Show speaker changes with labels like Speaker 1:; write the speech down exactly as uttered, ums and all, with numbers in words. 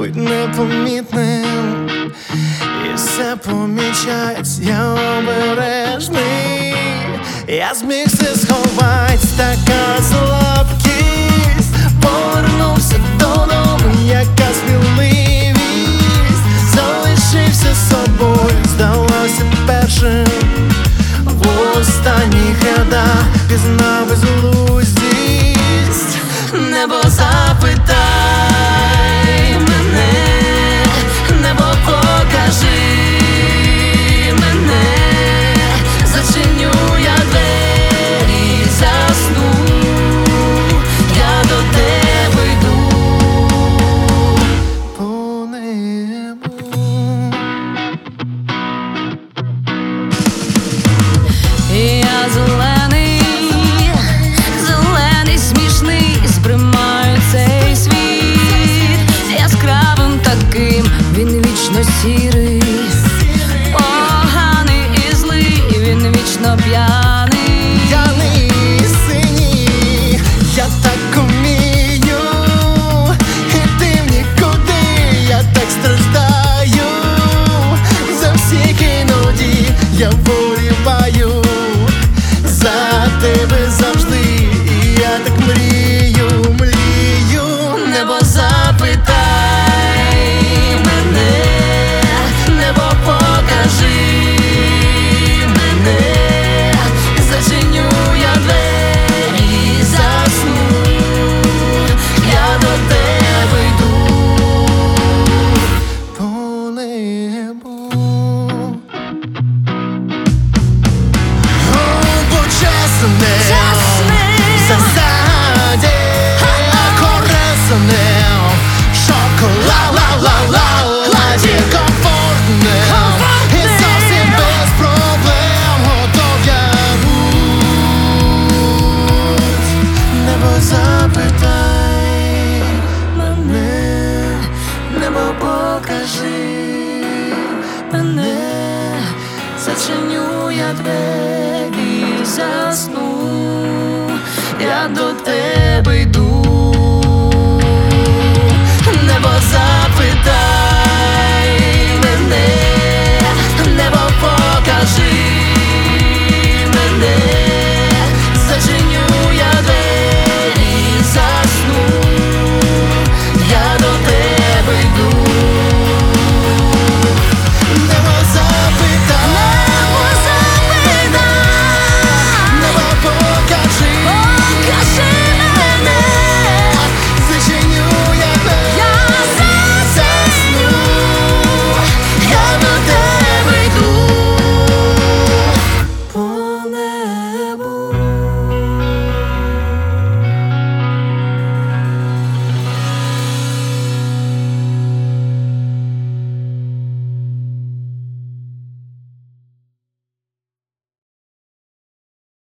Speaker 1: будь непомітним, і все помічать, я обережний. Я зміг все сховать, така слабкість. Повернувся додому, яка сміливість. Залишився собою, здалося першим. В останніх рядах пізнав безглуздість. Небо, запитай мене, небо, покажи мене. Зачиню я двері, засну, я до тебе йду по небу. Я зелений, зелений, смішний, сприймаю цей світ яскравим таким, він вічно сірий, поганий і злий, він вічно п'яний. П'яний і синій, я так умію, іти в нікуди, я так страждаю, за всіх іноді я вболіваю за тебе завжди, і я так мрію, мрію. Небо, запитай мене, небо, покажи мене. Зачиню я двері, засну, я до тебе йду по небу. Засаді корисним, шоколаді комфортним, і зовсім без проблем готов я будь. Небо, запитай мене, небо, покажи мене. Зачиню я двері, засну, я до тебе йду.